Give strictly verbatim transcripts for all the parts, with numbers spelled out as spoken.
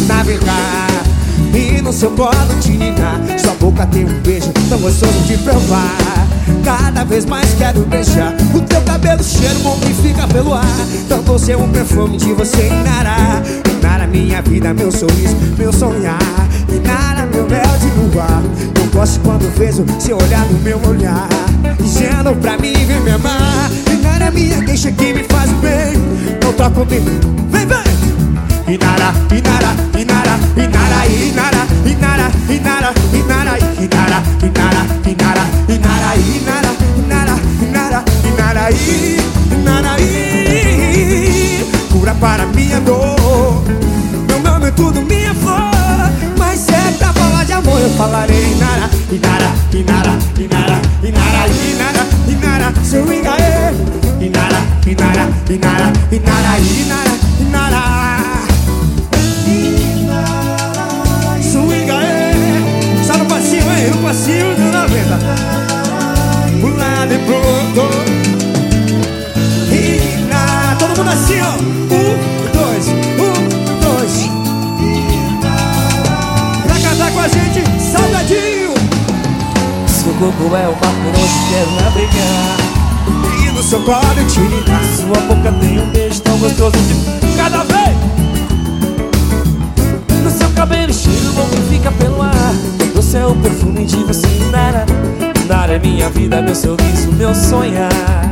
navegar e no seu colo te ninar. Sua boca tem um beijo tão gostoso de provar. Cada vez mais quero beijar o teu cabelo, cheiro bom que fica pelo ar. Tanto ser um perfume de você inarar. Inara minha vida, meu sorriso, meu sonhar. Inara meu mel de luar. Eu gosto quando vejo seu olhar no meu olhar, dizendo pra mim vem me amar. Inara minha queixa que me faz bem. Não troca comigo, vem, vem. Inara, Inara, Inara, Inara, Inara, Inara, Inara, Inara, Inara, Inara, Inara, Inara, Inara, Inara, Inara, Inara, Inara, cura para minha dor. Meu nome é tudo, minha flor. Mas se é pra falar de amor eu falarei Inara, Inara, Inara, Inara, Inara, Inara, Inara, seu Ingaê. Inara, Inara, Inara, Inara, Inara, Inara. No passinho de noventa, pula de pronto. E na, todo mundo assim, ó. Um, dois, um, dois. Pra cantar com a gente, Salgadinho. Seu corpo é o mar por onde quero navegar E no seu colo te ligar. Sua boca tem um beijo tão gostoso de cada vez. No seu cabelo cheiro bom que fica pelo ar. Você é o perfume de você, Inara. Inara é minha vida, meu sorriso, meu sonhar.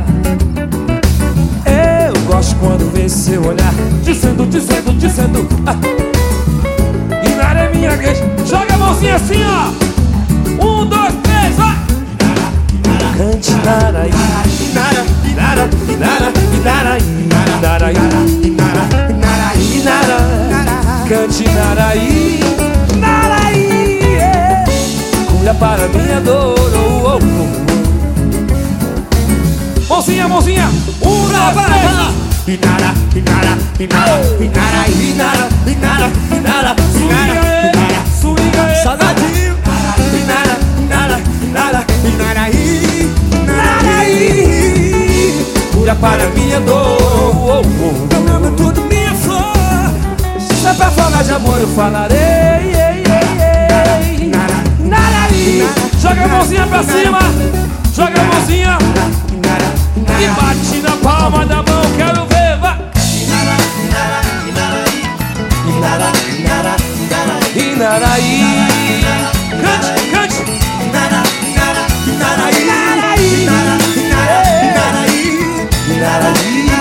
Eu gosto quando vejo seu olhar, dizendo, dizendo, dizendo ah. Inara é minha queixa. Joga a mãozinha assim, ó. Um, dois, três, vai. Cante Inara, Inara, Inara, Inara, Inara, Inara, Inara, Inara, Inara, cante Inara, Inara, cura para minha dor. Oh, oh, oh. Mãozinha, mãozinha. Um, dois, três. Inara, Inara, Inara, Inara, Inara, Inara, Inara, Inara, Inara, Swinga, Salgadinho. Inara, Inara, Inara, Inara, Inara, cura para minha dor. Meu nome é tudo, minha flor. Se é pra falar de amor eu falarei. Joga a mãozinha pra cima. Joga a mãozinha e bate na palma da mão. Quero ver, vai. Inara, Inara, Inaraí. Cante, cante. Inara, Inara, Inara, Inara, Inara, Inara, Inara,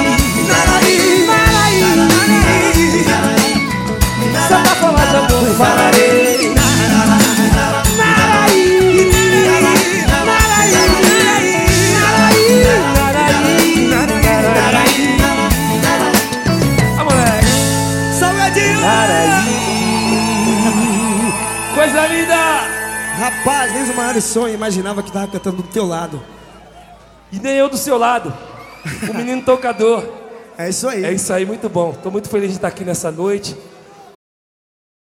se é pra falar de amor eu falarei. Coisa linda! Rapaz, desde o maior sonho imaginava que tava cantando do teu lado. E nem eu do seu lado. O menino tocador. É isso aí. É isso aí, muito bom. Tô muito feliz de estar aqui nessa noite.